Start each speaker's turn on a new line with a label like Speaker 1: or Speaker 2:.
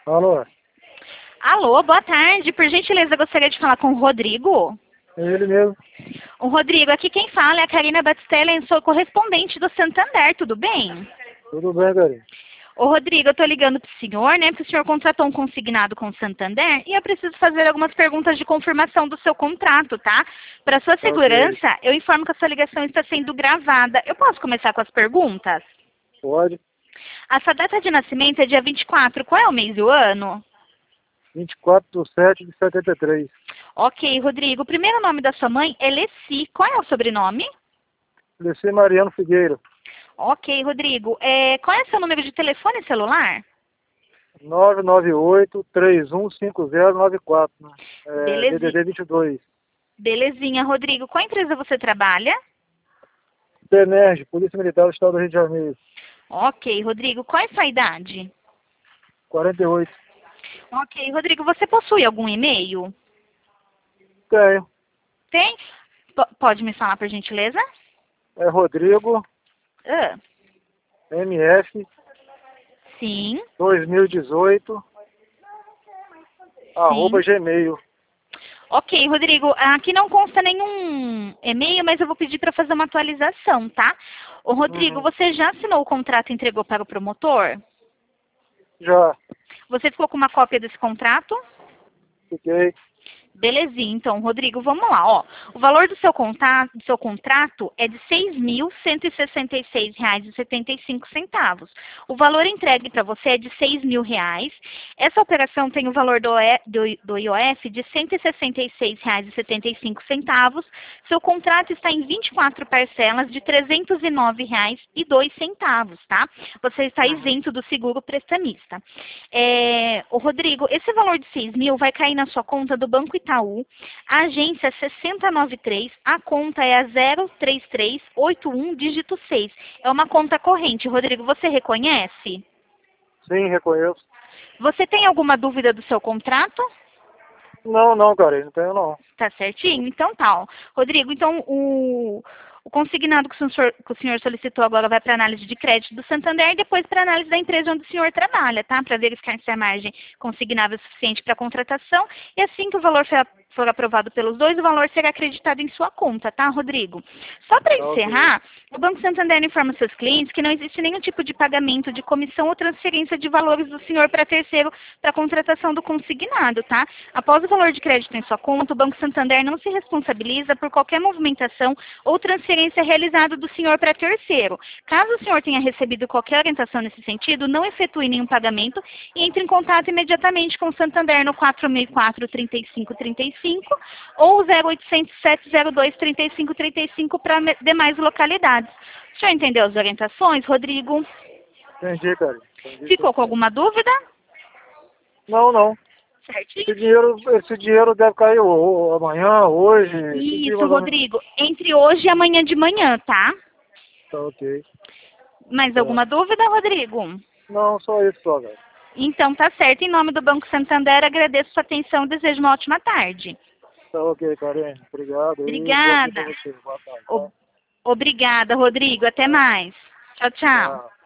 Speaker 1: Alô,
Speaker 2: Alô, boa tarde. Por gentileza, gostaria de falar com o Rodrigo.
Speaker 1: é ele mesmo.
Speaker 2: O Rodrigo, aqui quem fala é a Karina Batistella, eu sou correspondente do Santander, tudo bem?
Speaker 1: Tudo bem, Karina?
Speaker 2: Ô Rodrigo, eu estou ligando para o senhor, né? Porque o senhor contratou um consignado com o Santander e eu preciso fazer algumas perguntas de confirmação do seu contrato, tá? Para sua
Speaker 1: Tá ok.
Speaker 2: segurança, eu informo que a sua ligação está sendo gravada. Eu posso começar com as perguntas?
Speaker 1: Pode.
Speaker 2: A sua data de nascimento é dia 24. Qual é o mês e o ano?
Speaker 1: 24/7/73.
Speaker 2: Ok, Rodrigo. O primeiro nome da sua mãe é Leci. Qual é o sobrenome?
Speaker 1: Leci Mariano Figueiro.
Speaker 2: Ok, Rodrigo. Qual é o seu número de telefone celular?
Speaker 1: 998-315094, né? DDD 22.
Speaker 2: Belezinha, Rodrigo. Qual empresa você trabalha?
Speaker 1: PENERG, Polícia Militar do Estado do Rio de Janeiro.
Speaker 2: Ok, Rodrigo. Qual é a sua idade?
Speaker 1: 48.
Speaker 2: Ok, Rodrigo. Você possui algum e-mail?
Speaker 1: Tenho.
Speaker 2: Tem? Pode me falar, por gentileza?
Speaker 1: É Rodrigo
Speaker 2: Ah,
Speaker 1: MF
Speaker 2: sim,
Speaker 1: 2018
Speaker 2: sim.
Speaker 1: @gmail.
Speaker 2: Ok, Rodrigo. Aqui não consta nenhum e-mail, mas eu vou pedir para fazer uma atualização, tá? Ô, Rodrigo,
Speaker 1: Uhum.
Speaker 2: você já assinou o contrato e entregou para o promotor?
Speaker 1: Já.
Speaker 2: Você ficou com uma cópia desse contrato?
Speaker 1: Fiquei.
Speaker 2: Belezinha, então, Rodrigo, vamos lá, ó. O valor do seu contrato é de R$ 6.166,75. O valor entregue para você é de R$ 6.000. Essa operação tem o valor do IOF de R$ 166,75. Seu contrato está em 24 parcelas de R$ 309,02, tá? Você está
Speaker 1: Uhum.
Speaker 2: isento do seguro prestamista. Ô, Rodrigo, esse valor de 6.000 vai cair na sua conta do Banco Itaú, a agência é 6093, a conta é a 03381, dígito 6. É uma conta corrente. Rodrigo, você reconhece?
Speaker 1: Sim, reconheço.
Speaker 2: Você tem alguma dúvida do seu contrato?
Speaker 1: Não, não, Karina, não tenho não.
Speaker 2: Tá certinho? Então tá, ó. Rodrigo, então o consignado que o senhor solicitou agora vai para análise de crédito do Santander e depois para análise da empresa onde o senhor trabalha, tá? Para verificar se a margem consignável é suficiente para a contratação. E assim que o valor for aprovado pelos dois, o valor será acreditado em sua conta, tá, Rodrigo? Só para
Speaker 1: Tá ok.
Speaker 2: encerrar, o Banco Santander informa seus clientes que não existe nenhum tipo de pagamento de comissão ou transferência de valores do senhor para terceiro para a contratação do consignado, tá? Após o valor de crédito em sua conta, o Banco Santander não se responsabiliza por qualquer movimentação ou transferência realizada do senhor para terceiro. Caso o senhor tenha recebido qualquer orientação nesse sentido, não efetue nenhum pagamento e entre em contato imediatamente com o Santander no 4004-3535 ou 0800-702-3535 para demais localidades. O senhor entendeu as orientações, Rodrigo?
Speaker 1: Entendi, Karina. Entendi, sim.
Speaker 2: Ficou com alguma dúvida?
Speaker 1: Não, não.
Speaker 2: Certinho?
Speaker 1: Esse dinheiro deve cair amanhã, hoje, que dia
Speaker 2: Isso,
Speaker 1: mais ou menos.
Speaker 2: Rodrigo. Entre hoje e amanhã de manhã, tá?
Speaker 1: Tá ok.
Speaker 2: Mais
Speaker 1: Tá.
Speaker 2: alguma dúvida, Rodrigo?
Speaker 1: Não, só isso, só, velho.
Speaker 2: Então tá certo. Em nome do Banco Santander, agradeço sua atenção e desejo uma ótima tarde.
Speaker 1: Tá ok, Karine. Obrigado aí. Bom dia pra
Speaker 2: Obrigada.
Speaker 1: você. Boa tarde, tá?
Speaker 2: O- Obrigada, Rodrigo. Até mais. Tchau, tchau.
Speaker 1: Tchau.